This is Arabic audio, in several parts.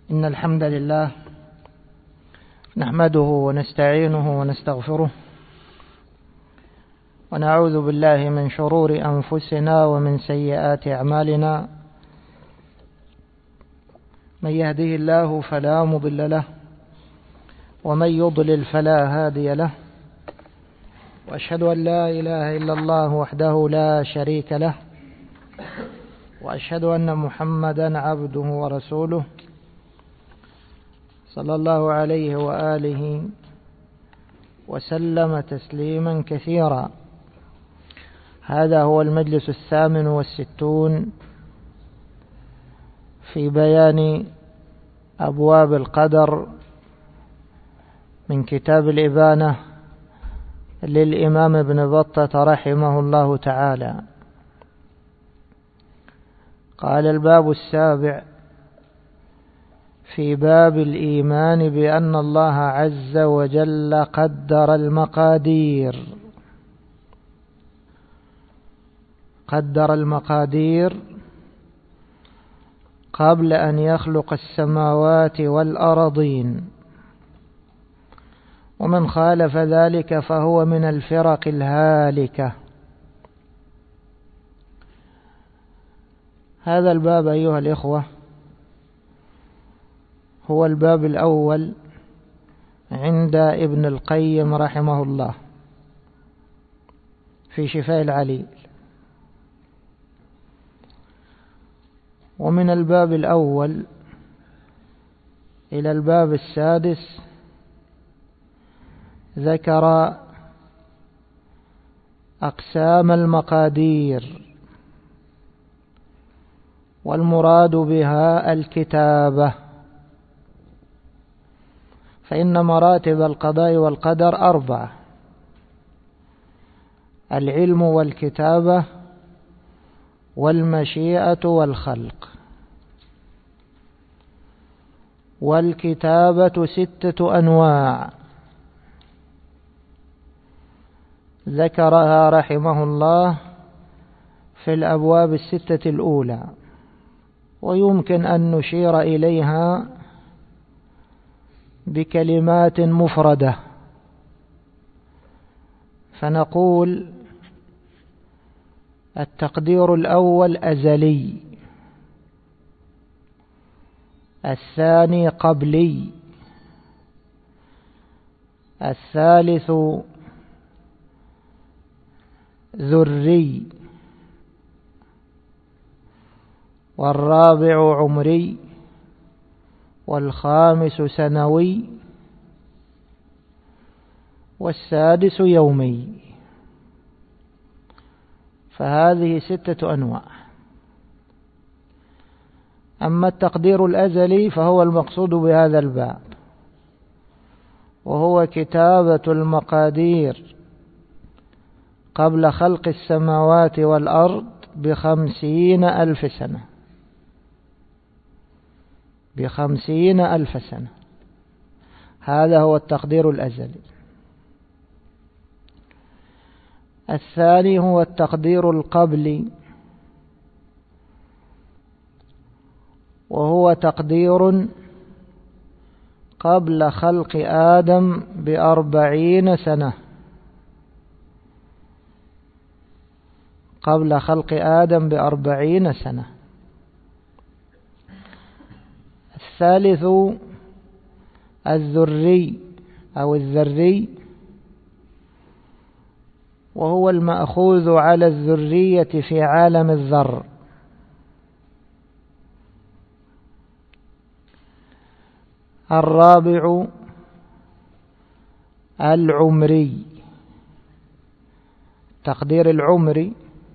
إن الحمد لله نحمده ونستعينه ونستغفره ونعوذ بالله من شرور أنفسنا ومن سيئات أعمالنا. من يهده الله فلا مضل له ومن يضلل فلا هادي له، وأشهد أن لا إله إلا الله وحده لا شريك له، وأشهد أن محمدا عبده ورسوله صلى الله عليه وآله وسلم تسليما كثيرا. هذا هو المجلس 68 في بيان أبواب القدر من كتاب الإبانة للإمام ابن بطة رحمه الله تعالى. قال: الباب 7 في باب الإيمان بأن الله عز وجل قدر المقادير قبل أن يخلق السماوات والأرضين، ومن خالف ذلك فهو من الفرق الهالكة. هذا الباب أيها الإخوة هو الباب الأول عند ابن القيم رحمه الله في شفاء العليل. ومن الباب الأول إلى الباب 6 ذكر أقسام المقادير، والمراد بها الكتابة، فإن مراتب القضاء والقدر 4: العلم والكتابة والمشيئة والخلق. والكتابة 6 أنواع ذكرها رحمه الله في الأبواب 6 الأولى، ويمكن أن نشير إليها بكلمات مفردة، فنقول: التقدير الأول أزلي، الثاني قبلي، الثالث ذري، والرابع عمري، والخامس سنوي، والسادس يومي. فهذه 6 أنواع. أما التقدير الأزلي فهو المقصود بهذا الباب، وهو كتابة المقادير قبل خلق السماوات والأرض ب50,000 سنة. ب50,000 سنة، هذا هو التقدير الأزلي. الثاني هو التقدير القبلي، وهو تقدير قبل خلق آدم ب40 سنة. قبل خلق آدم ب40 سنة. الثالث الذري أو الذري، وهو المأخوذ على الذرية في عالم الذر. الرابع العمري، تقدير العمري،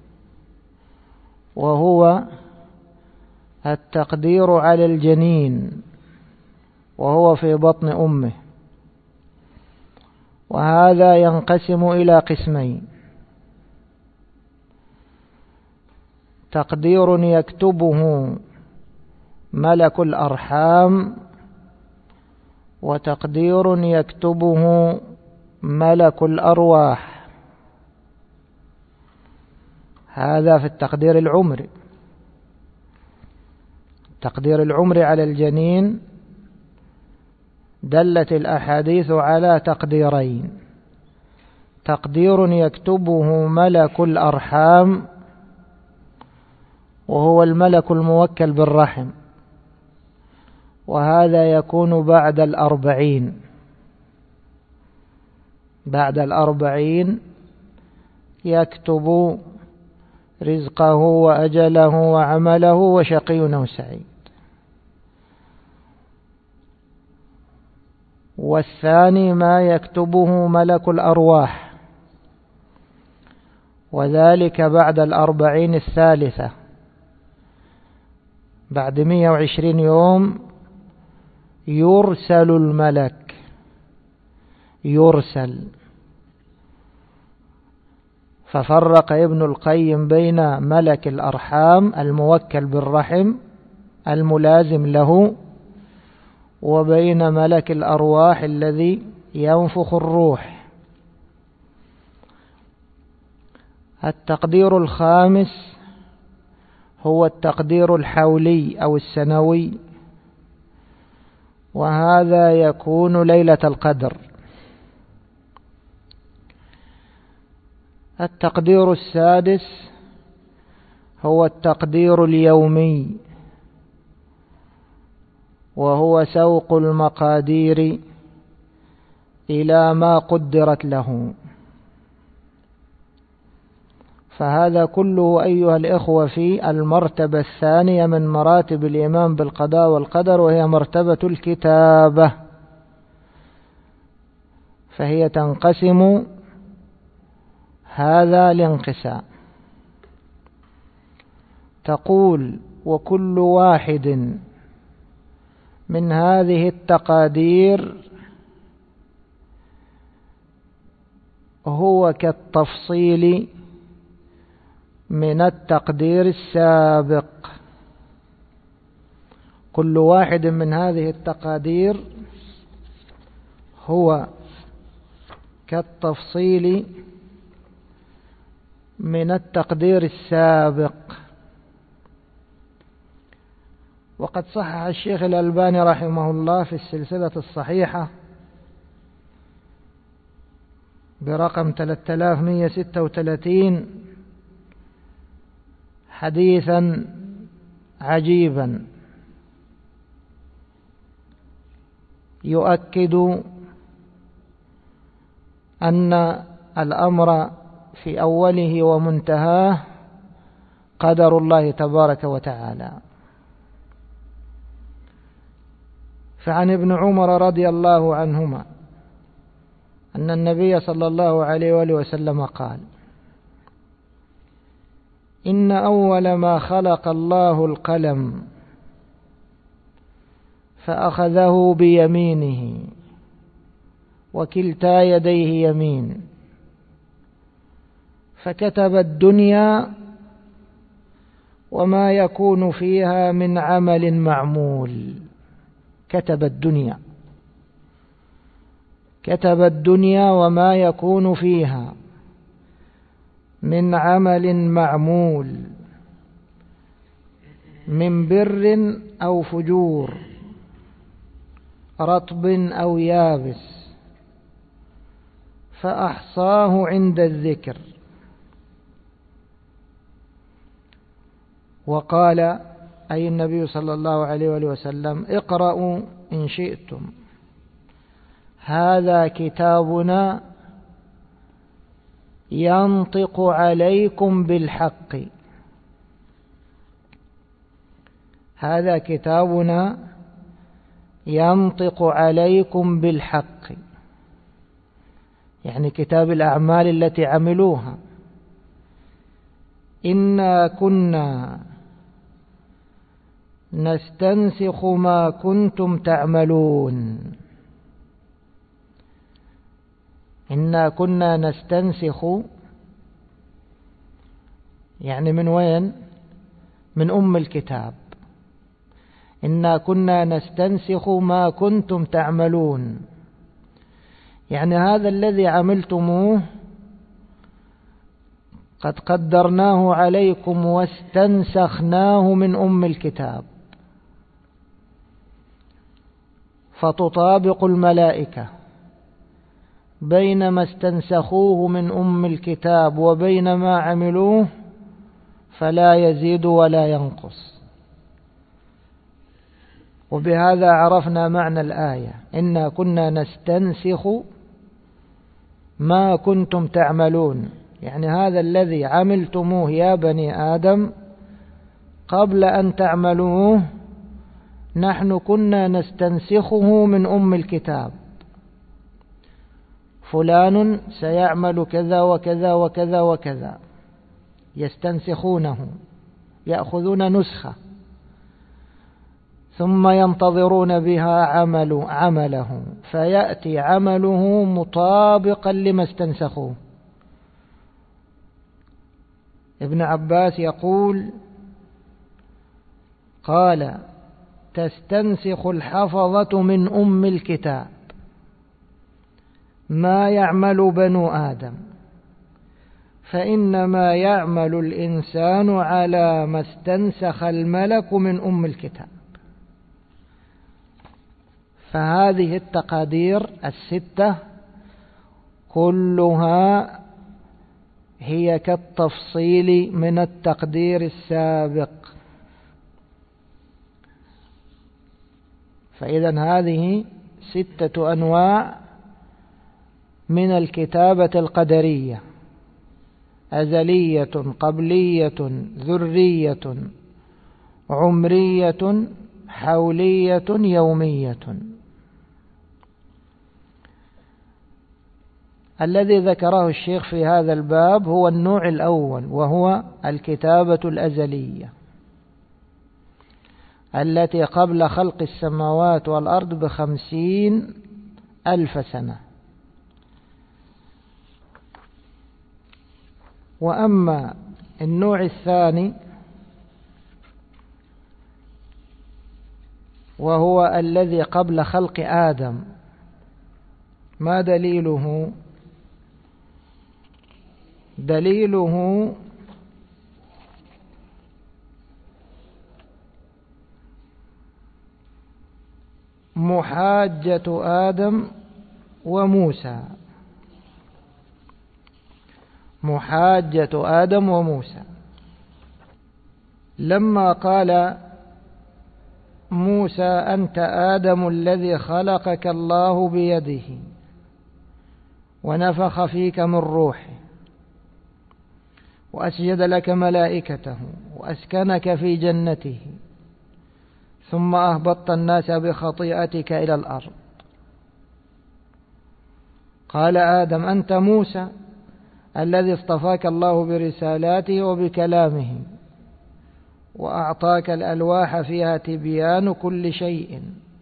وهو التقدير على الجنين وهو في بطن أمه، وهذا ينقسم إلى قسمين: تقدير يكتبه ملك الأرحام، وتقدير يكتبه ملك الأرواح. هذا في التقدير العمري. تقدير العمر على الجنين دلت الأحاديث على تقديرين: تقدير يكتبه ملك الأرحام وهو الملك الموكل بالرحم، وهذا يكون بعد 40. بعد 40 يكتب رزقه وأجله وعمله وشقي أو سعيد. والثاني ما يكتبه ملك الأرواح، وذلك بعد 40 الثالثة، بعد 120 يوم يرسل الملك، يرسل. ففرق ابن القيم بين ملك الأرحام الموكل بالرحم الملازم له، وبين ملك الأرواح الذي ينفخ الروح. التقدير الخامس هو التقدير الحولي أو السنوي، وهذا يكون ليلة القدر. التقدير السادس هو التقدير اليومي، وهو سوق المقادير إلى ما قدرت له. فهذا كله أيها الإخوة في المرتبة الثانية من مراتب الإيمان بالقضاء والقدر، وهي مرتبة الكتابة. فهي تنقسم هذا الانقسام. تقول: وكل واحد من هذه التقادير هو كالتفصيل من التقدير السابق. كل واحد من هذه التقادير هو كالتفصيل من التقدير السابق. وقد صحح الشيخ الألباني رحمه الله في السلسلة الصحيحة برقم 3136 حديثا عجيبا يؤكد أن الأمر في أوله ومنتهاه قدر الله تبارك وتعالى. فعن ابن عمر رضي الله عنهما أن النبي صلى الله عليه وآله وسلم قال: إن أول ما خلق الله القلم فأخذه بيمينه وكلتا يديه يمين، فكتب الدنيا وما يكون فيها من عمل معمول. كتب الدنيا، كتب الدنيا وما يكون فيها من عمل معمول، من بر أو فجور، رطب أو يابس، فأحصاه عند الذكر. وقال أي النبي صلى الله عليه وآله وسلم: اقرأوا إن شئتم، هذا كتابنا ينطق عليكم بالحق. هذا كتابنا ينطق عليكم بالحق، يعني كتاب الأعمال التي عملوها. إنا كنا نستنسخ ما كنتم تعملون. إنا كنا نستنسخ، يعني من وين؟ من أم الكتاب. إنا كنا نستنسخ ما كنتم تعملون، يعني هذا الذي عملتموه قد قدرناه عليكم واستنسخناه من أم الكتاب. فتطابق الملائكة بين ما استنسخوه من أم الكتاب وبين ما عملوه، فلا يزيد ولا ينقص. وبهذا عرفنا معنى الآية: إنا كنا نستنسخ ما كنتم تعملون. يعني هذا الذي عملتموه يا بني آدم قبل أن تعملوه نحن كنا نستنسخه من أم الكتاب. فلان سيعمل كذا وكذا وكذا وكذا، يستنسخونه، يأخذون نسخة ثم ينتظرون بها عمله، فيأتي عمله مطابقا لما استنسخوه. ابن عباس يقول: قال: تستنسخ الحفظة من أم الكتاب ما يعمل بنو آدم، فإنما يعمل الإنسان على ما استنسخ الملك من أم الكتاب. فهذه التقادير الستة كلها هي كالتفصيل من التقدير السابق. فإذن هذه 6 أنواع من الكتابة القدرية: أزلية، قبلية، ذرية، عمرية، حولية، يومية. الذي ذكره الشيخ في هذا الباب هو النوع الأول، وهو الكتابة الأزلية التي قبل خلق السماوات والأرض ب50,000 سنة. وأما النوع الثاني وهو الذي قبل خلق آدم، ما دليله؟ دليله محاجة آدم وموسى. محاجة آدم وموسى لما قال موسى: أنت آدم الذي خلقك الله بيده ونفخ فيك من روحه وأسجد لك ملائكته وأسكنك في جنته، ثم أهبطت الناس بخطيئتك إلى الأرض. قال آدم: أنت موسى الذي اصطفاك الله برسالاته وبكلامه وأعطاك الألواح فيها تبيان كل شيء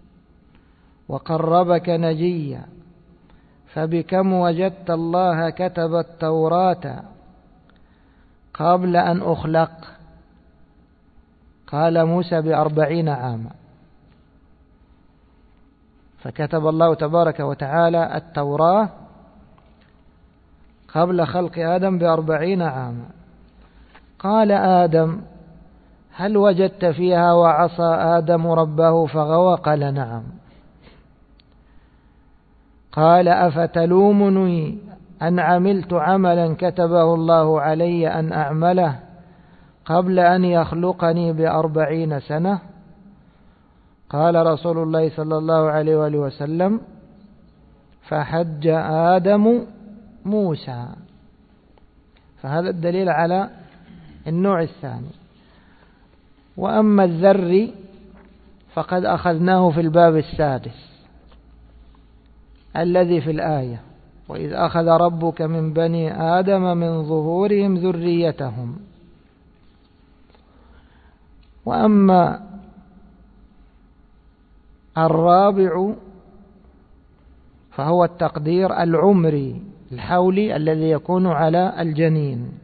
وقربك نجيا، فبكم وجدت الله كتب التوراة قبل أن أخلق؟ قال موسى: ب40 عاما. فكتب الله تبارك وتعالى التوراة قبل خلق آدم ب40 عاما. قال آدم: هل وجدت فيها وعصى آدم ربه فغوى؟ قال: نعم. قال: أفتلومني أن عملت عملا كتبه الله علي أن أعمله قبل أن يخلقني ب40 سنة؟ قال رسول الله صلى الله عليه وآله وسلم: فحج آدم موسى. فهذا الدليل على النوع الثاني. وأما الذري فقد أخذناه في الباب السادس الذي في الآية: وإذ أخذ ربك من بني آدم من ظهورهم ذريتهم. وأما الرابع فهو التقدير العمري الحولي الذي يكون على الجنين،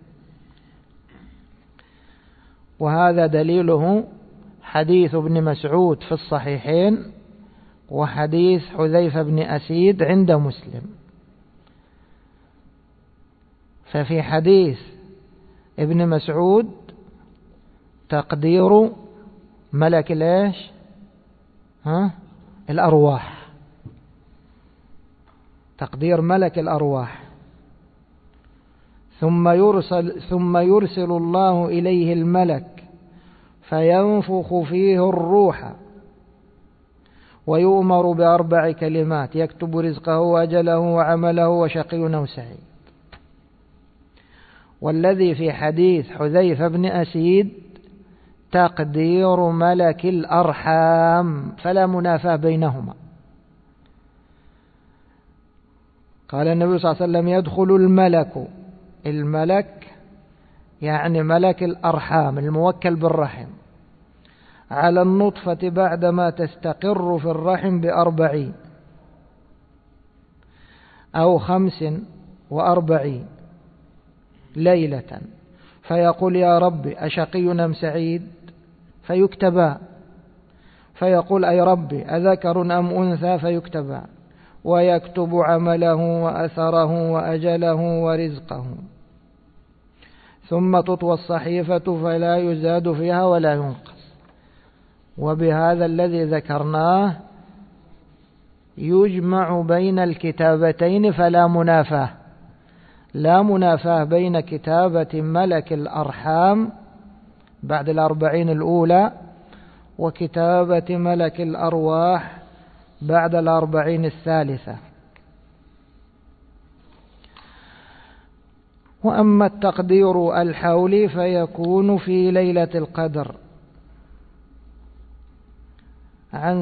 وهذا دليله حديث ابن مسعود في الصحيحين وحديث حذيفة بن أسيد عند مسلم. ففي حديث ابن مسعود تقدير ملك الأرواح، تقدير ملك الأرواح. ثم يرسل الله إليه الملك فينفخ فيه الروح ويؤمر ب4 كلمات: يكتب رزقه وأجله وعمله وشقي أو سعيد. والذي في حديث حذيفة بن أسيد تقدير ملك الأرحام، فلا منافاة بينهما. قال النبي صلى الله عليه وسلم: يدخل الملك يعني ملك الأرحام الموكل بالرحم على النطفة بعدما تستقر في الرحم ب40 أو 45 ليلة، فيقول: يا رب أشقي أم سعيد؟ فيكتبان. فيقول: أي ربي أذكر أم أنثى؟ فيكتبان. ويكتب عمله وأثره وأجله ورزقه. ثم تطوى الصحيفة فلا يزاد فيها ولا ينقص. وبهذا الذي ذكرناه يجمع بين الكتابتين، فلا منافاة، لا منافاة بين كتابة ملك الأرحام بعد 40 الأولى وكتابة ملك الأرواح بعد 40 الثالثة. وأما التقدير الحولي فيكون في ليلة القدر. عن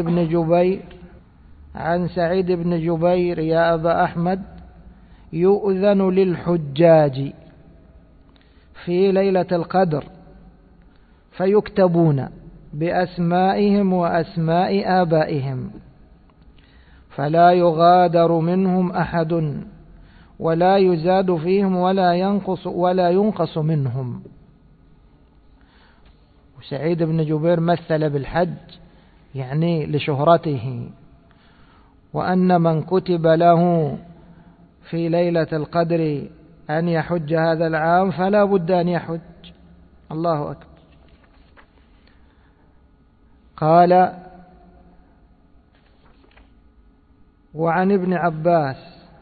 سعيد بن جبير: يا أبا أحمد، يؤذن للحجاج في ليلة القدر فيكتبون بأسمائهم وأسماء آبائهم، فلا يغادر منهم أحد ولا يزاد فيهم ولا ينقص منهم. وسعيد بن جبير مثل بالحج يعني لشهرته، وأن من كتب له في ليلة القدر أن يحج هذا العام فلا بد أن يحج. الله أكبر. قال: وعن ابن عباس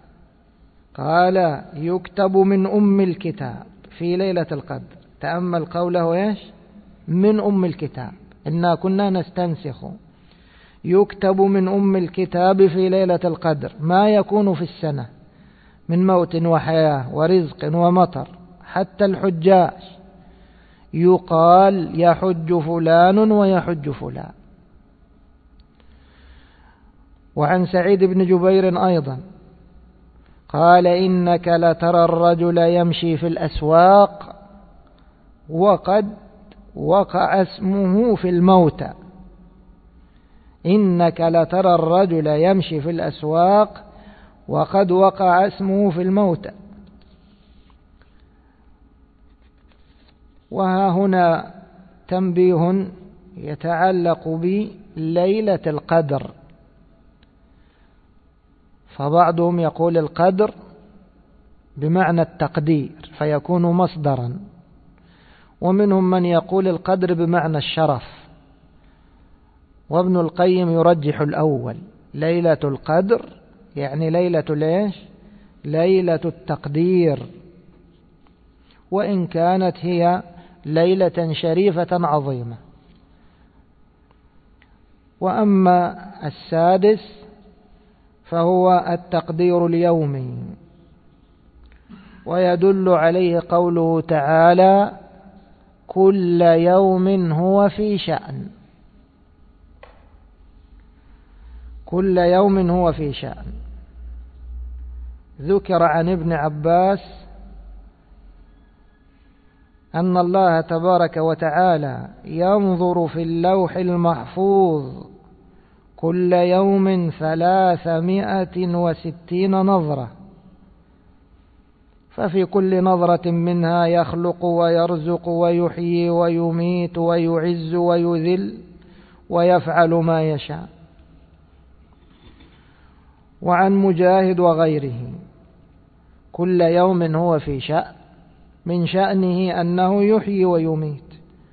قال: يكتب من أم الكتاب في ليلة القدر. تأمل قوله إيش؟ من أم الكتاب، إنا كنا نستنسخ. يكتب من أم الكتاب في ليلة القدر ما يكون في السنة من موت وحياة ورزق ومطر، حتى الحجاج يقال: يحج فلان ويحج فلان. وعن سعيد بن جبير أيضا قال: إنك لترى الرجل يمشي في الأسواق وقد وقع اسمه في الموتى. إنك لترى الرجل يمشي في الأسواق وقد وقع اسمه في الموتى. وها هنا تنبيه يتعلق بليلة القدر. فبعضهم يقول القدر بمعنى التقدير فيكون مصدرا، ومنهم من يقول القدر بمعنى الشرف، وابن القيم يرجح الأول. ليلة القدر يعني ليلة ليش؟ ليلة التقدير، وإن كانت هي ليلة شريفة عظيمة. وأما السادس فهو التقدير اليومي، ويدل عليه قوله تعالى: كل يوم هو في شأن. كل يوم هو في شأن. ذكر عن ابن عباس أن الله تبارك وتعالى ينظر في اللوح المحفوظ كل يوم 360 نظرة، ففي كل نظرة منها يخلق ويرزق ويحيي ويميت ويعز ويذل ويفعل ما يشاء. وعن مجاهد وغيره: كل يوم هو في شأن، من شأنه أنه يحيي ويميت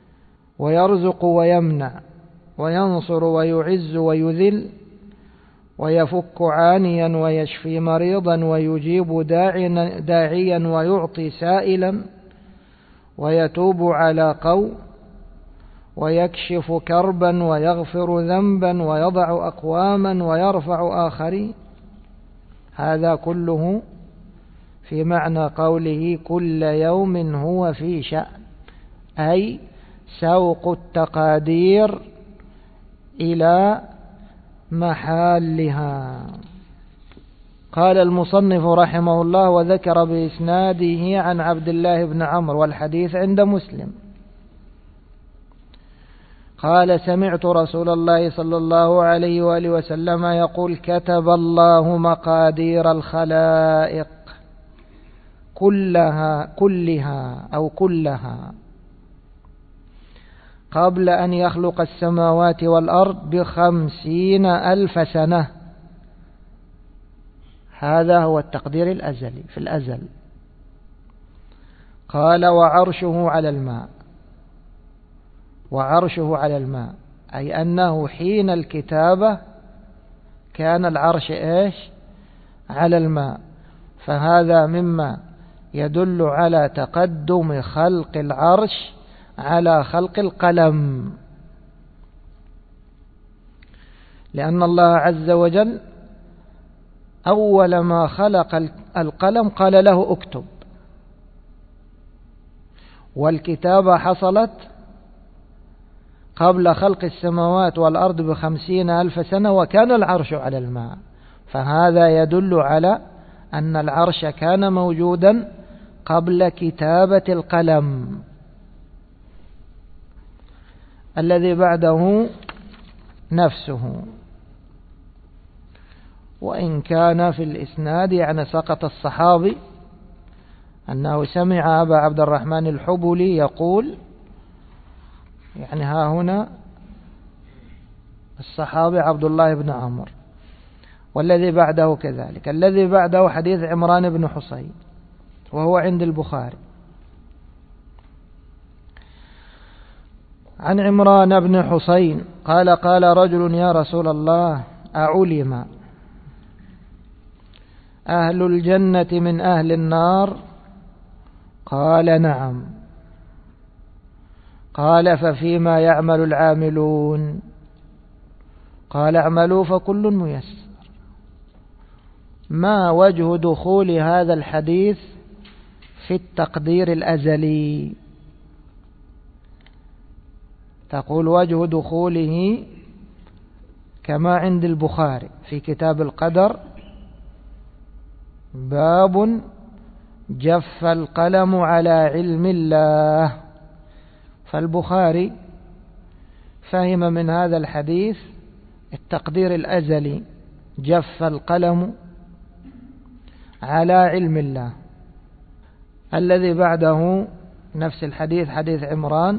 ويرزق ويمنع وينصر ويعز ويذل، ويفك عانيا ويشفي مريضا ويجيب داعيا ويعطي سائلا ويتوب على قوم ويكشف كربا ويغفر ذنبا ويضع أقواما ويرفع آخرين. هذا كله في معنى قوله كل يوم هو في شأن، أي سوق التقادير إلى محلها. قال المصنف رحمه الله: وذكر بإسناده عن عبد الله بن عمرو، والحديث عند مسلم، قال: سمعت رسول الله صلى الله عليه وآله وسلم يقول: كتب الله مقادير الخلائق كلها قبل أن يخلق السماوات والأرض 50,000 سنة. هذا هو التقدير الأزلي في الأزل. قال: وعرشه على الماء، أي أنه حين الكتابة كان العرش على الماء. فهذا مما يدل على تقدم خلق العرش على خلق القلم، لأن الله عز وجل أول ما خلق القلم قال له اكتب، والكتابة حصلت قبل خلق السماوات والأرض 50,000 سنة، وكان العرش على الماء. فهذا يدل على أن العرش كان موجودا قبل كتابة القلم. الذي بعده نفسه، وإن كان في الإسناد يعني سقط الصحابي أنه سمع أبا عبد الرحمن الحبلي يقول، يعني ها هنا الصحابي عبد الله بن عمرو. والذي بعده كذلك. الذي بعده حديث عمران بن حصين، وهو عند البخاري، عن عمران بن حصين قال: قال رجل: يا رسول الله، أعلم أهل الجنة من أهل النار؟ قال: نعم. قال: ففيما يعمل العاملون؟ قال: اعملوا فكل ميسر. ما وجه دخول هذا الحديث في التقدير الأزلي؟ تقول: وجه دخوله كما عند البخاري في كتاب القدر: باب جف القلم على علم الله. فالبخاري فهم من هذا الحديث التقدير الأزلي، جف القلم على علم الله. الذي بعده نفس الحديث، حديث عمران.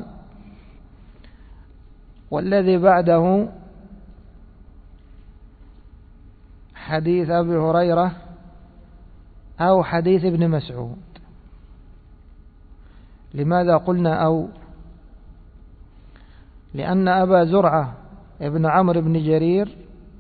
والذي بعده حديث أبي هريرة أو حديث ابن مسعود. لماذا قلنا أو؟ لأن أبا زرعة ابن عمرو بن جرير،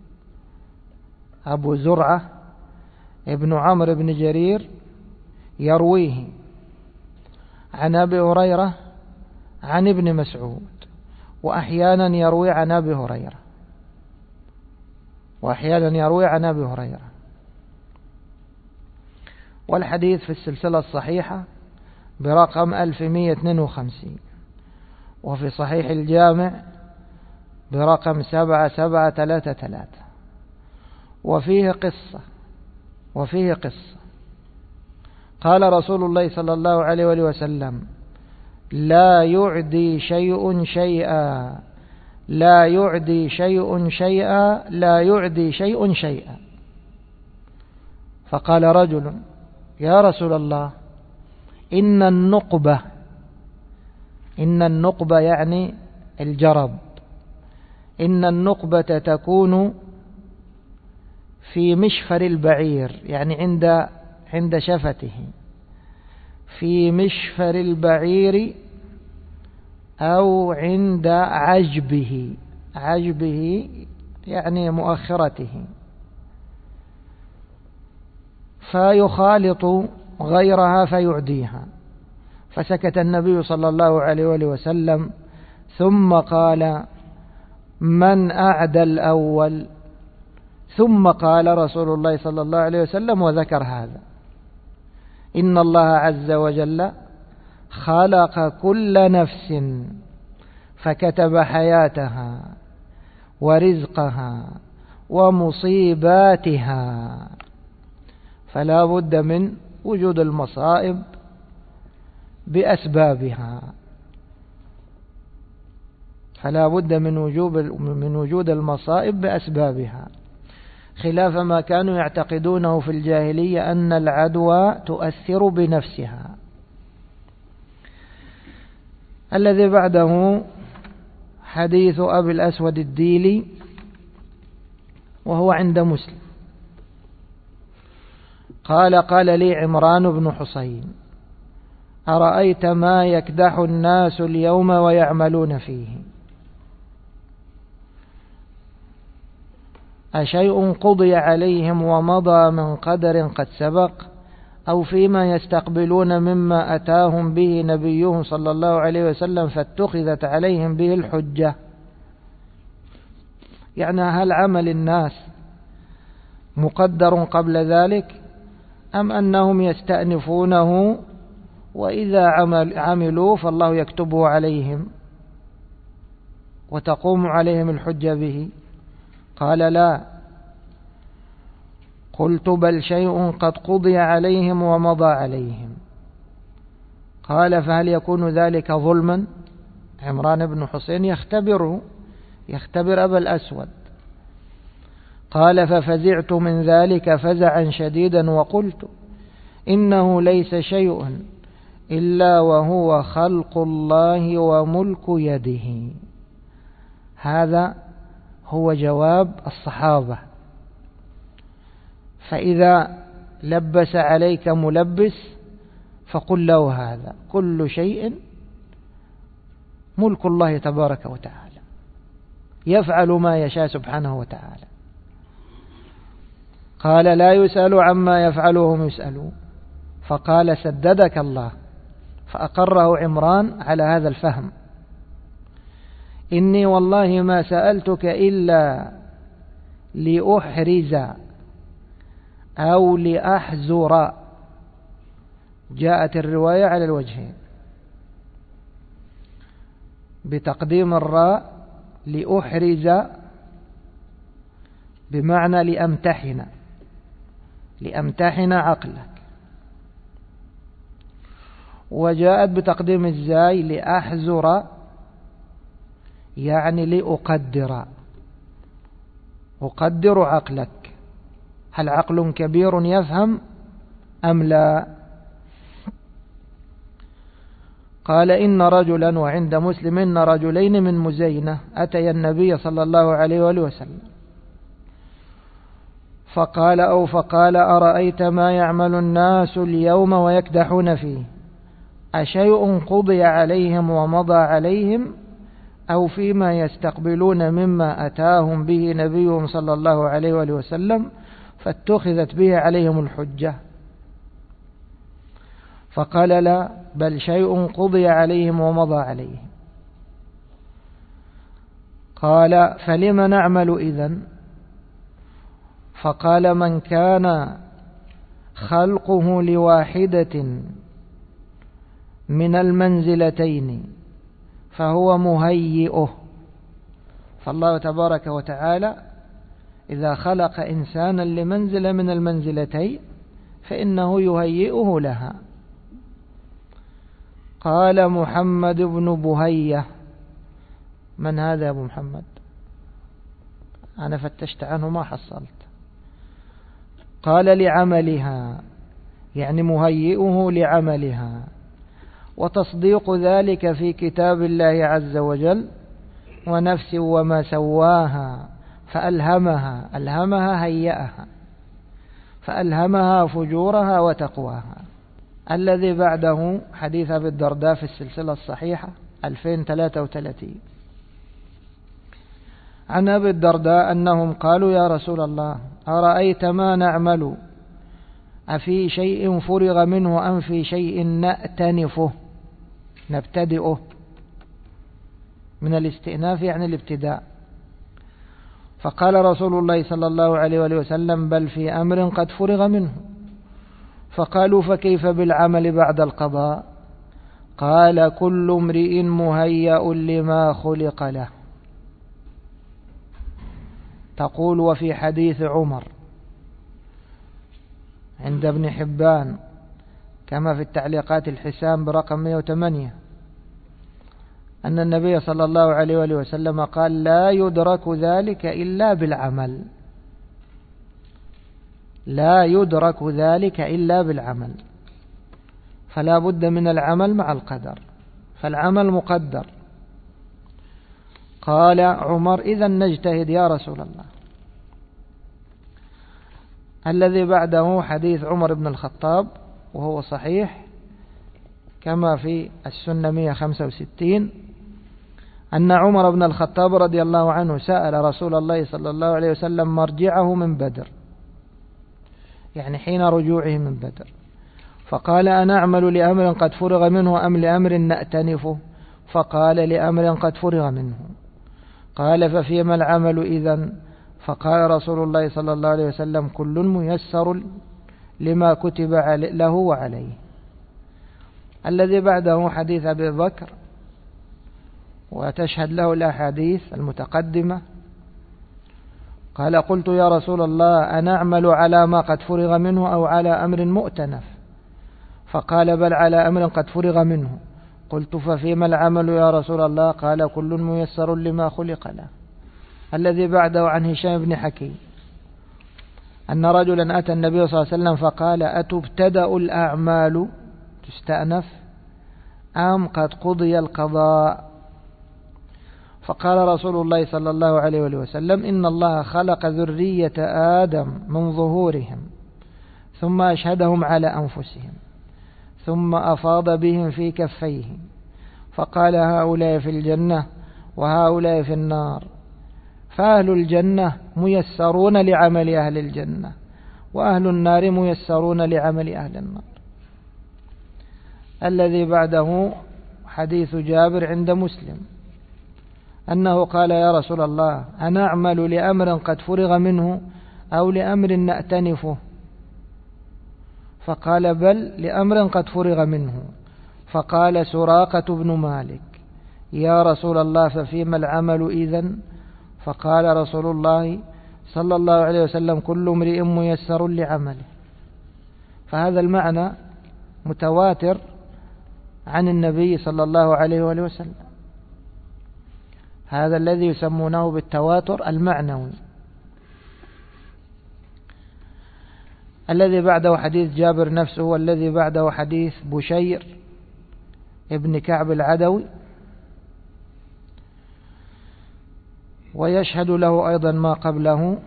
أبو زرعة ابن عمرو بن جرير يرويه عن أبي هريرة عن ابن مسعود، وأحيانا يروي عن أبي هريرة، وأحيانا يروي عن أبي هريرة. والحديث في السلسلة الصحيحة برقم 1152، وفي صحيح الجامع برقم 7733. وفيه قصة قال رسول الله صلى الله عليه وآله وسلم: لا يعدي شيء شيئا، لا يعدي شيء شيئا، لا يعدي شيء شيئا. فقال رجل: يا رسول الله، إن النقبة يعني الجرب، إن النقبة تكون في مشفر البعير، يعني عند شفته، في مشفر البعير أو عند عجبه يعني مؤخرته. فيخالط غيرها فيعديها. فسكت النبي صلى الله عليه وآله وسلم، ثم قال: من أعدى الأول؟ ثم قال رسول الله صلى الله عليه وسلم وذكر هذا: إن الله عز وجل خلق كل نفس فكتب حياتها ورزقها ومصيباتها، فلا بد من وجود المصائب بأسبابها، فلا بد من وجود المصائب بأسبابها، خلاف ما كانوا يعتقدونه في الجاهلية أن العدوى تؤثر بنفسها. الذي بعده حديث أبي الأسود الديلي، وهو عند مسلم، قال لي عمران بن حسين: أرأيت ما يكدح الناس اليوم ويعملون فيه، أشيء قضي عليهم ومضى من قدر قد سبق، أو فيما يستقبلون مما أتاهم به نبيهم صلى الله عليه وسلم فاتخذت عليهم به الحجة؟ يعني هل عمل الناس مقدر قبل ذلك، أم أنهم يستأنفونه وإذا عملوا فالله يكتبه عليهم وتقوم عليهم الحجة به؟ قال: لا. قلت: بل شيء قد قضي عليهم ومضى عليهم. قال: فهل يكون ذلك ظلما؟ عمران بن حسين يختبر أبا الأسود. قال: ففزعت من ذلك فزعا شديدا، وقلت: إنه ليس شيء إلا وهو خلق الله وملك يده. هذا هو جواب الصحابة. فإذا لبس عليك ملبس فقل له: هذا كل شيء ملك الله تبارك وتعالى، يفعل ما يشاء سبحانه وتعالى. قال: لا يسأل عما يفعل وهم يسألون. فقال: سددك الله. فأقره عمران على هذا الفهم: إني والله ما سألتك إلا لأحرز أو لأحزر. جاءت الرواية على الوجهين، بتقديم الراء لأحرز بمعنى لأمتحن عقلك، وجاءت بتقديم الزاي لأحزر يعني أقدر عقلك، هل عقل كبير يفهم أم لا؟ قال: إن رجلا، وعند مسلم إن رجلين من مزينة أتيا النبي صلى الله عليه وآله وسلم فقال: أرأيت ما يعمل الناس اليوم ويكدحون فيه، أشيء قضي عليهم ومضى عليهم، أو فيما يستقبلون مما أتاهم به نبيهم صلى الله عليه وآله وسلم فاتخذت به عليهم الحجة؟ فقال: لا، بل شيء قضي عليهم ومضى عليهم. قال: فلم نعمل إذن؟ فقال: من كان خلقه لواحدة من المنزلتين فهو مهيئه. فالله تبارك وتعالى إذا خلق إنسانا لمنزلة من المنزلتين فإنه يهيئه لها. قال: محمد بن بهية. من هذا يا أبو محمد؟ أنا فتشت عنه ما حصلت. قال: لعملها، يعني مهيئه لعملها، وتصديق ذلك في كتاب الله عز وجل: ونفس وما سواها فألهمها هيئها، فألهمها فجورها وتقواها. الذي بعده حديث أبي الدرداء في السلسلة الصحيحة 2033 عن أبي الدرداء أنهم قالوا: يا رسول الله، أرأيت ما نعمل أفي شيء فرغ منه أم في شيء نأتنفه نبتدئه، من الاستئناف يعني الابتداء. فقال رسول الله صلى الله عليه وآله وسلم بل في أمر قد فرغ منه. فقالوا فكيف بالعمل بعد القضاء؟ قال كل امرئ مهيأ لما خلق له. تقول وفي حديث عمر عند ابن حبان كما في التعليقات الحسام برقم 108 أن النبي صلى الله عليه وآله وسلم قال لا يدرك ذلك إلا بالعمل، لا يدرك ذلك إلا بالعمل، فلا بد من العمل مع القدر، فالعمل مقدر. قال عمر إذن نجتهد يا رسول الله. الذي بعده حديث عمر بن الخطاب وهو صحيح كما في السنة 165 أن عمر بن الخطاب رضي الله عنه سأل رسول الله صلى الله عليه وسلم مرجعه من بدر، يعني حين رجوعه من بدر، فقال أنا أعمل لأمر قد فرغ منه أم لأمر نأتنفه؟ فقال لأمر قد فرغ منه. قال ففيما العمل إذن؟ فقال رسول الله صلى الله عليه وسلم كل ميسر لما كتب له وعليه. الذي بعده حديث أبي بكر وتشهد له الأحاديث المتقدمة. قال قلت يا رسول الله أنا أعمل على ما قد فرغ منه أو على أمر مؤتنف؟ فقال بل على أمر قد فرغ منه. قلت ففيما العمل يا رسول الله؟ قال كل ميسر لما خلق له. الذي بعده عن هشام بن حكيم أن رجلا أتى النبي صلى الله عليه وسلم فقال أتبتدأ الأعمال تستأنف أم قد قضي القضاء؟ فقال رسول الله صلى الله عليه وسلم إن الله خلق ذرية آدم من ظهورهم ثم أشهدهم على أنفسهم ثم أفاض بهم في كفيه فقال هؤلاء في الجنة وهؤلاء في النار، فأهل الجنة ميسرون لعمل أهل الجنة وأهل النار ميسرون لعمل أهل النار. الذي بعده حديث جابر عند مسلم أنه قال يا رسول الله أنا أعمل لأمر قد فرغ منه أو لأمر نأتنفه؟ فقال بل لأمر قد فرغ منه. فقال سراقة بن مالك يا رسول الله ففيما العمل إذن؟ فقال رسول الله صلى الله عليه وسلم كل امرئ ميسر لعمله. فهذا المعنى متواتر عن النبي صلى الله عليه وسلم، هذا الذي يسمونه بالتواتر المعنوي. الذي بعده حديث جابر نفسه، والذي بعده حديث بشير ابن كعب العدوي، ويشهد له أيضا ما قبله.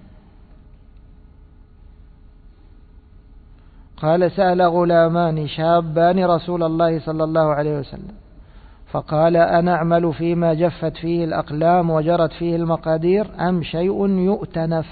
قال سأل غلامان شابان رسول الله صلى الله عليه وسلم فقال أنا أعمل فيما جفت فيه الأقلام وجرت فيه المقادير أم شيء يؤتنف؟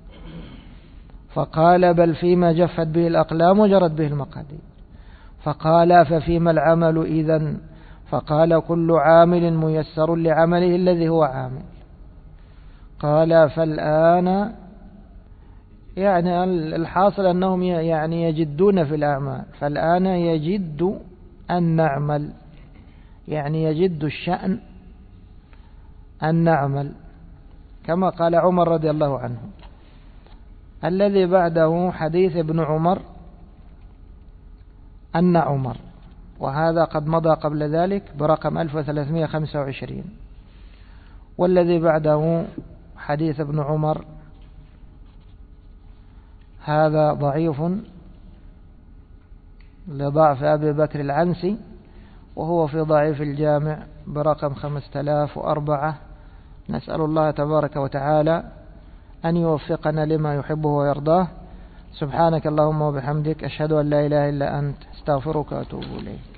فقال بل فيما جفت به الأقلام وجرت به المقادير. فقال ففيما العمل إذن؟ فقال كل عامل ميسر لعمله الذي هو عامل. قال فالآن يعني الحاصل أنهم يعني يجدون في الأعمال، فالآن يجد أن نعمل، يعني يجد الشأن أن نعمل كما قال عمر رضي الله عنه. الذي بعده حديث ابن عمر أن عمر، وهذا قد مضى قبل ذلك برقم 1325. والذي بعده حديث ابن عمر هذا ضعيف لضعف أبي بكر العنسي، وهو في ضعيف الجامع برقم 5004. نسأل الله تبارك وتعالى أن يوفقنا لما يحبه ويرضاه. سبحانك اللهم وبحمدك أشهد أن لا إله إلا أنت استغفرك وأتوب إليك.